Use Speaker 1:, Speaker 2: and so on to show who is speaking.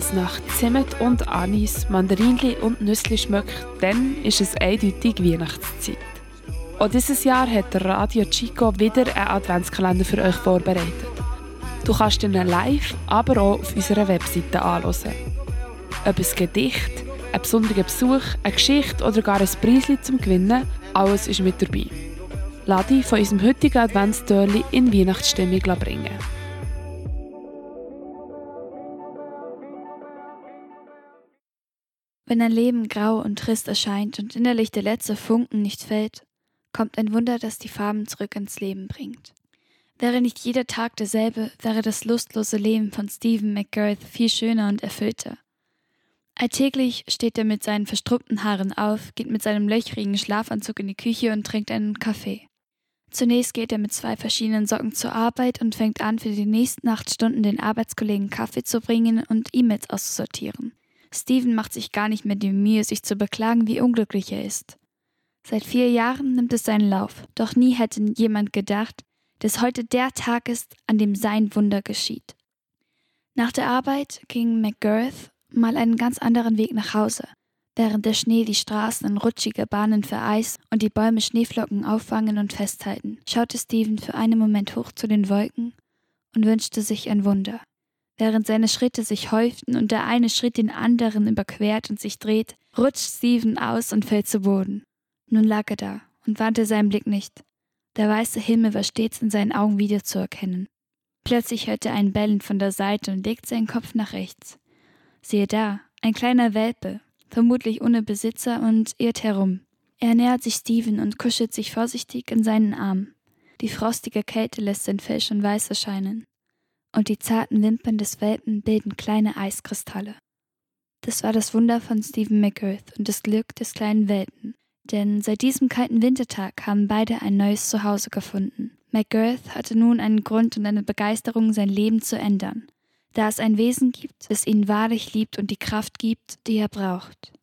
Speaker 1: es nach Zimt und Anis, Mandarinli und Nüssli schmeckt, dann ist es eindeutig Weihnachtszeit. Auch dieses Jahr hat der Radio Chico wieder einen Adventskalender für euch vorbereitet. Du kannst ihn live, aber auch auf unserer Webseite anhören. Ob ein Gedicht, ein besonderer Besuch, eine Geschichte oder gar ein Preisli zum Gewinnen, alles ist mit dabei. Lass dich von unserem heutigen Adventstörli in Weihnachtsstimmung bringen.
Speaker 2: Wenn ein Leben grau und trist erscheint und innerlich der letzte Funken nicht fällt, kommt ein Wunder, das die Farben zurück ins Leben bringt. Wäre nicht jeder Tag derselbe, wäre das lustlose Leben von Stephen McGirth viel schöner und erfüllter. Alltäglich steht er mit seinen verstruppten Haaren auf, geht mit seinem löchrigen Schlafanzug in die Küche und trinkt einen Kaffee. Zunächst geht er mit 2 verschiedenen Socken zur Arbeit und fängt an, für die nächsten 8 Stunden den Arbeitskollegen Kaffee zu bringen und E-Mails auszusortieren. Stephen macht sich gar nicht mehr die Mühe, sich zu beklagen, wie unglücklich er ist. Seit 4 Jahren nimmt es seinen Lauf, doch nie hätte jemand gedacht, dass heute der Tag ist, an dem sein Wunder geschieht. Nach der Arbeit ging McGirth mal einen ganz anderen Weg nach Hause. Während der Schnee die Straßen in rutschige Bahnen vereist und die Bäume Schneeflocken auffangen und festhalten, schaute Stephen für einen Moment hoch zu den Wolken und wünschte sich ein Wunder. Während seine Schritte sich häuften und der eine Schritt den anderen überquert und sich dreht, rutscht Stephen aus und fällt zu Boden. Nun lag er da und wandte seinen Blick nicht. Der weiße Himmel war stets in seinen Augen wiederzuerkennen. Plötzlich hört er ein Bellen von der Seite und legt seinen Kopf nach rechts. Siehe da, ein kleiner Welpe, vermutlich ohne Besitzer, und irrt herum. Er nähert sich Stephen und kuschelt sich vorsichtig in seinen Arm. Die frostige Kälte lässt sein Fell schon weiß erscheinen. Und die zarten Wimpern des Welpen bilden kleine Eiskristalle. Das war das Wunder von Stephen McGirth und das Glück des kleinen Welpen, denn seit diesem kalten Wintertag haben beide ein neues Zuhause gefunden. McGirth hatte nun einen Grund und eine Begeisterung, sein Leben zu ändern, da es ein Wesen gibt, das ihn wahrlich liebt und die Kraft gibt, die er braucht.